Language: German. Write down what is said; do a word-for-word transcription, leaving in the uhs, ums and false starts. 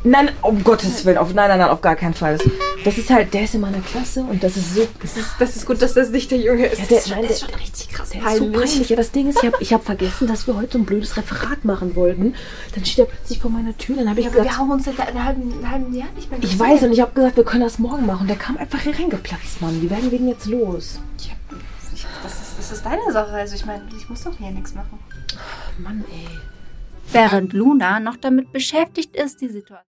Nein, um Gottes Willen, auf, nein, nein, nein, auf gar keinen Fall. Das, das ist halt, der ist in meiner Klasse und das ist so... Das ist, das ist gut, dass das nicht der Junge ist. Ja, der, das ist, nein, schon, der, ist schon richtig krass der peinlich. ist so peinlich. Ja, das Ding ist, ich habe ich hab vergessen, dass wir heute so ein blödes Referat machen wollten. Dann steht er plötzlich vor meiner Tür, dann habe ich ja, gesagt... wir haben uns seit einem halben, einem halben Jahr nicht mehr gesehen. Ich weiß und ich habe gesagt, wir können das morgen machen. Und der kam einfach hier reingeplatzt, Mann. Die werden wegen jetzt los. Ja, ich, das, ist, das ist deine Sache. Also ich meine, ich muss doch hier nichts machen. Mann, ey. Während Luna noch damit beschäftigt ist, die Situation